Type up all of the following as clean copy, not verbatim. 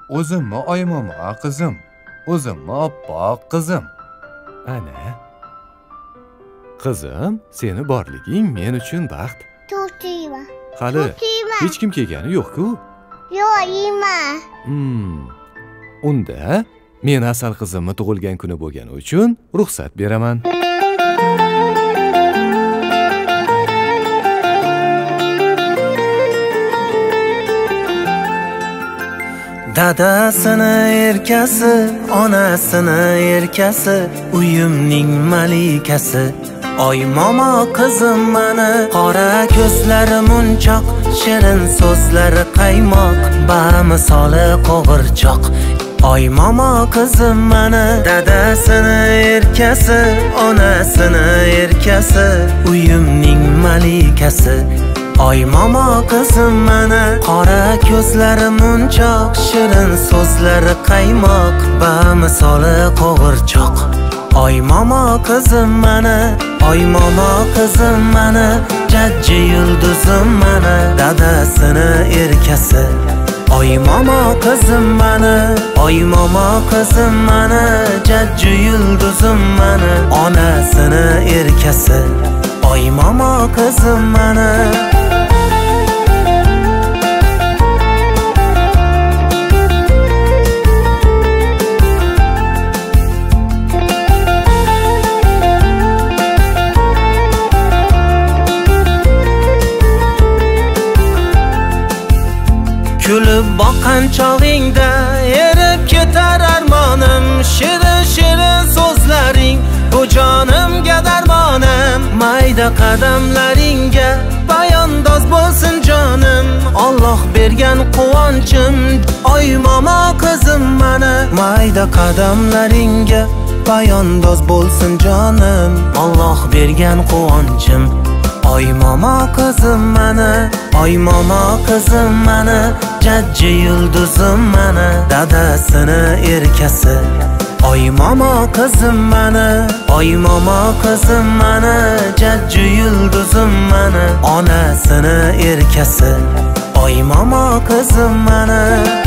O'zimmi oymama qizim, o'zimmi oppoq qizim. Ana. Qizim, seni borliging men uchun baxt. To'xtayman. Hali hech kim kelgani yo'q-ku? Yo'q, yeyman. Unda men Asal qizimni tug'ilgan kuni bo'lgani uchun ruxsat beraman. Dadasini erkasi, onasini erkasi, uyimning malikasi. Oy momo qizim mani, qora ko'zlari munchoq, shirin so'zlari qaymoq, bamisoli qo'g'irchoq. Oy momo qizim mani, dadasini erkasi, onasini erkasi, uyimning malikasi. Oy momo qizim mani, qora ko'zlari munchoq, shirin so'zlari qaymoq, bamisoli qo'g'irchoq. Oy momo qizim mani, oy momo qizim mani, jajji yulduzim mani, dadasini erkasi. Oy momo qizim mani, oy momo qizim mani, jajji yulduzim mani, onasini erkasi. Oy momo qizim mani. Kulib boqqan chog'ingda erib ketar armonim, shirin so'zlaring bu jonimga darmonim. Mayda qadamlaringga bayondoz bo'lsin jonim, Alloh bergan quvonchim. Oy momo qizim mani, mayda qadamlaringga bayondoz bo'lsin jonim, Alloh bergan quvonchim. Oy momo qizim mani, oy momo qizim mani, jajji yulduzim mani, dadasini erkasi. Oy momo qizim mani, oy momo qizim mani, jajji yulduzim mani, onasini erkasi. Oy momo qizim mani.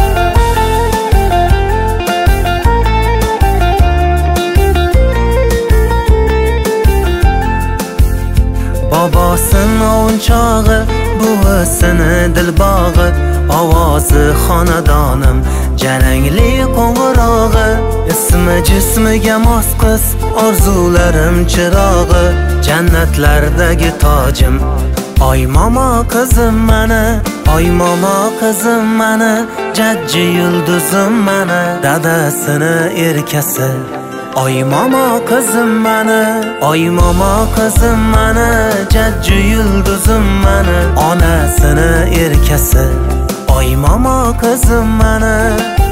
Bobosini ovunchog'i, buvisini dilbog'i, ovozi xonadonim, jarangli qo'ng'irog'i. Ismi jismiga mos qiz, orzularim chirog'i, jannatlardagi tojim. Oy momo qizim mani, oy momo qizim mani, jajji yulduzim mani, dadasini erkasi. Oy momo qizim mani, oy momo qizim mani, jajji yulduzim mani, onasini erkasi. Oy momo qizim mani.